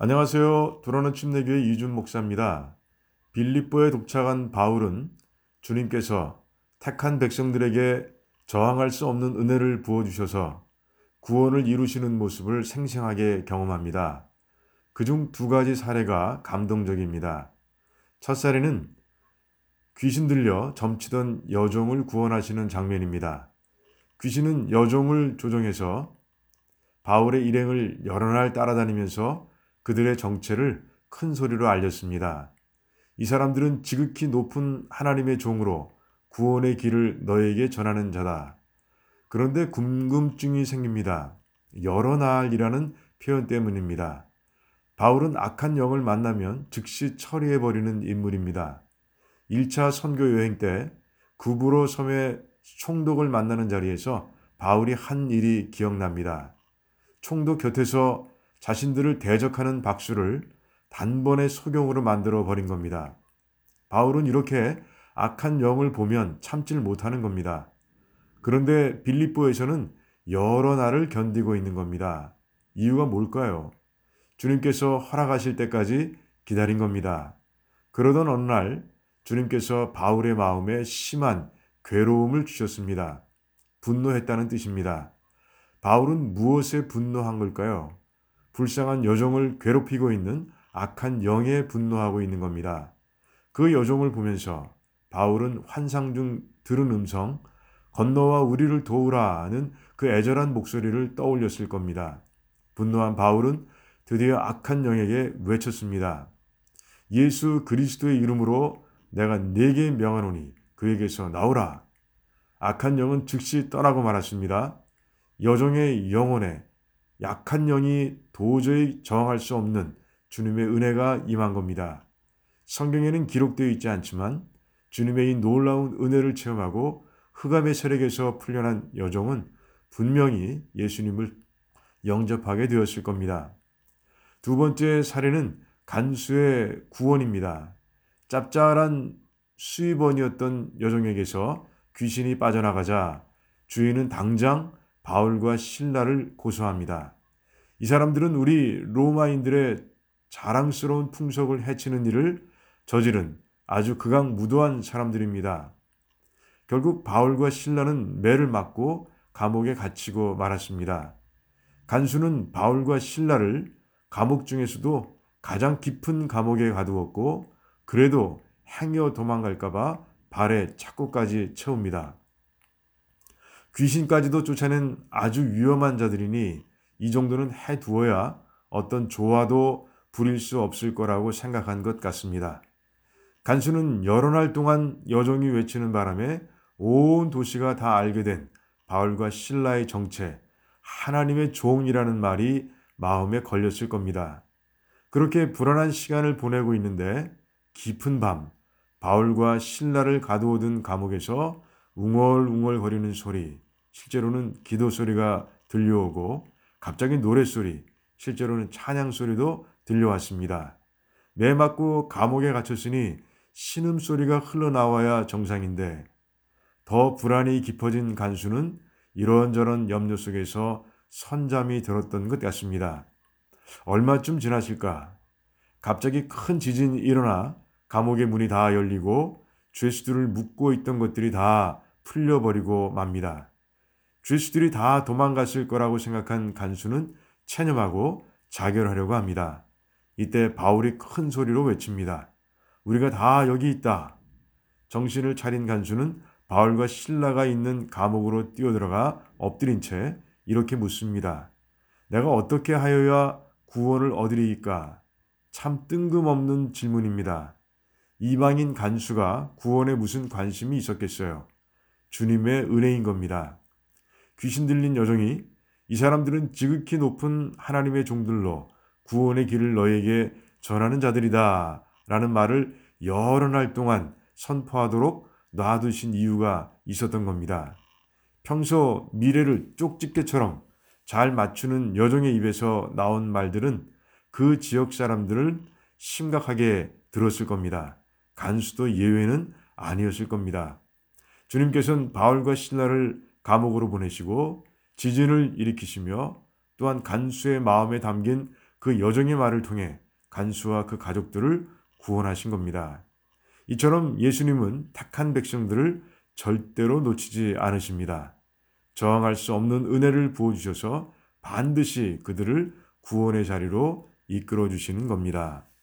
안녕하세요. 돌아오는 침례교회 이준 목사입니다. 빌립보에 도착한 바울은 주님께서 택한 백성들에게 저항할 수 없는 은혜를 부어주셔서 구원을 이루시는 모습을 생생하게 경험합니다. 그중 두 가지 사례가 감동적입니다. 첫 사례는 귀신 들려 점치던 여종을 구원하시는 장면입니다. 귀신은 여종을 조종해서 바울의 일행을 여러 날 따라다니면서 그들의 정체를 큰 소리로 알렸습니다. 이 사람들은 지극히 높은 하나님의 종으로 구원의 길을 너에게 전하는 자다. 그런데 궁금증이 생깁니다. 여러 날이라는 표현 때문입니다. 바울은 악한 영을 만나면 즉시 처리해버리는 인물입니다. 1차 선교 여행 때 구브로 섬의 총독을 만나는 자리에서 바울이 한 일이 기억납니다. 총독 곁에서 자신들을 대적하는 박수를 단번에 소경으로 만들어 버린 겁니다. 바울은 이렇게 악한 영을 보면 참질 못하는 겁니다. 그런데 빌립보에서는 여러 날을 견디고 있는 겁니다. 이유가 뭘까요? 주님께서 허락하실 때까지 기다린 겁니다. 그러던 어느 날 주님께서 바울의 마음에 심한 괴로움을 주셨습니다. 분노했다는 뜻입니다. 바울은 무엇에 분노한 걸까요? 불쌍한 여종을 괴롭히고 있는 악한 영에 분노하고 있는 겁니다. 그 여종을 보면서 바울은 환상 중 들은 음성, 건너와 우리를 도우라는 그 애절한 목소리를 떠올렸을 겁니다. 분노한 바울은 드디어 악한 영에게 외쳤습니다. 예수 그리스도의 이름으로 내가 네게 명하노니 그에게서 나오라. 악한 영은 즉시 떠나고 말았습니다. 여종의 영혼에 약한 영이 도저히 저항할 수 없는 주님의 은혜가 임한 겁니다. 성경에는 기록되어 있지 않지만 주님의 이 놀라운 은혜를 체험하고 흑암의 세력에서 풀려난 여종은 분명히 예수님을 영접하게 되었을 겁니다. 두 번째 사례는 간수의 구원입니다. 짭짤한 수입원이었던 여종에게서 귀신이 빠져나가자 주인은 당장 바울과 실라를 고소합니다. 이 사람들은 우리 로마인들의 자랑스러운 풍속을 해치는 일을 저지른 아주 극악무도한 사람들입니다. 결국 바울과 실라는 매를 맞고 감옥에 갇히고 말았습니다. 간수는 바울과 실라를 감옥 중에서도 가장 깊은 감옥에 가두었고 그래도 행여 도망갈까봐 발에 착고까지 채웁니다. 귀신까지도 쫓아낸 아주 위험한 자들이니 이 정도는 해두어야 어떤 조화도 부릴 수 없을 거라고 생각한 것 같습니다. 간수는 여러 날 동안 여종이 외치는 바람에 온 도시가 다 알게 된 바울과 실라의 정체, 하나님의 종이라는 말이 마음에 걸렸을 겁니다. 그렇게 불안한 시간을 보내고 있는데 깊은 밤 바울과 실라를 가두어둔 감옥에서 웅얼웅얼거리는 소리, 실제로는 기도 소리가 들려오고 갑자기 노랫소리, 실제로는 찬양 소리도 들려왔습니다. 매 맞고 감옥에 갇혔으니 신음소리가 흘러나와야 정상인데 더 불안이 깊어진 간수는 이런저런 염려 속에서 선잠이 들었던 것 같습니다. 얼마쯤 지났을까? 갑자기 큰 지진이 일어나 감옥의 문이 다 열리고 죄수들을 묶고 있던 것들이 다 풀려버리고 맙니다. 죄수들이 다 도망갔을 거라고 생각한 간수는 체념하고 자결하려고 합니다. 이때 바울이 큰 소리로 외칩니다. 우리가 다 여기 있다. 정신을 차린 간수는 바울과 실라가 있는 감옥으로 뛰어들어가 엎드린 채 이렇게 묻습니다. 내가 어떻게 하여야 구원을 얻으리이까? 참 뜬금없는 질문입니다. 이방인 간수가 구원에 무슨 관심이 있었겠어요? 주님의 은혜인 겁니다. 귀신 들린 여종이 이 사람들은 지극히 높은 하나님의 종들로 구원의 길을 너에게 전하는 자들이다 라는 말을 여러 날 동안 선포하도록 놔두신 이유가 있었던 겁니다. 평소 미래를 쪽집게처럼 잘 맞추는 여종의 입에서 나온 말들은 그 지역 사람들을 심각하게 들었을 겁니다. 간수도 예외는 아니었을 겁니다. 주님께서는 바울과 실라를 감옥으로 보내시고 지진을 일으키시며 또한 간수의 마음에 담긴 그 여정의 말을 통해 간수와 그 가족들을 구원하신 겁니다. 이처럼 예수님은 택한 백성들을 절대로 놓치지 않으십니다. 저항할 수 없는 은혜를 부어주셔서 반드시 그들을 구원의 자리로 이끌어 주시는 겁니다.